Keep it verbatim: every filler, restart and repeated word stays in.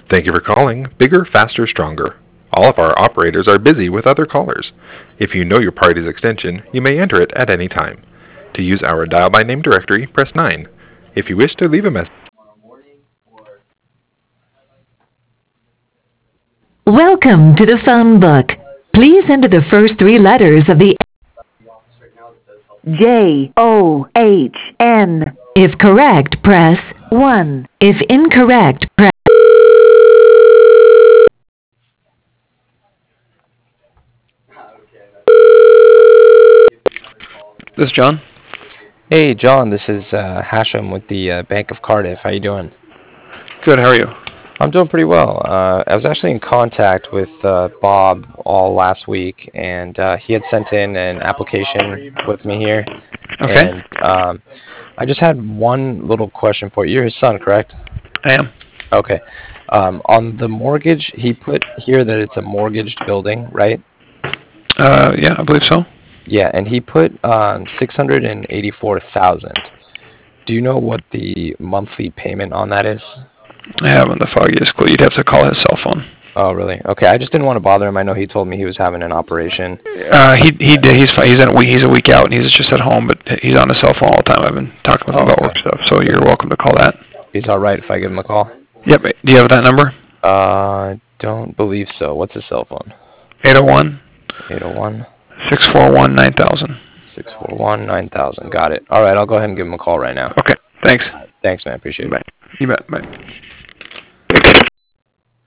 Thank you for calling Bigger, Faster, Stronger. All of our operators are busy with other callers. If you know your party's extension, you may enter it at any time. To use our dial by name directory, press nine. If you wish to leave a message, Welcome to the phone book. Please enter the first three letters of the J O H N. If correct, press one. If incorrect, press This is John. Hey, John, this is uh, Hashem with the uh, Bank of Cardiff. How you doing? Good. How are you? I'm doing pretty well. Uh, I was actually in contact with uh, Bob all last week, and uh, he had sent in an application with me here. Okay. And um, I just had one little question for you. You're his son, correct? I am. Okay. Um, on the mortgage, he put here that it's a mortgaged building, right? Uh, yeah, I believe so. Yeah, and he put um, six hundred eighty-four thousand. Do you know what the monthly payment on that is? I haven't the foggiest clue. You'd have to call his cell phone. Oh, really? Okay, I just didn't want to bother him. I know he told me he was having an operation. Uh, he he did. He's fi- he's in a week. He's a week out, and he's just at home. But he's on his cell phone all the time. I've been talking with him Oh, about okay. work stuff. So you're welcome to call that. He's all right if I give him a call? Yep. Do you have that number? Uh, don't believe so. What's his cell phone? eight oh one, eight oh one, six four one, nine thousand. six four one, nine thousand. Got it. All right, I'll go ahead and give him a call right now. Okay. Thanks. Thanks, man. Appreciate it. Bye. You bet. Bye.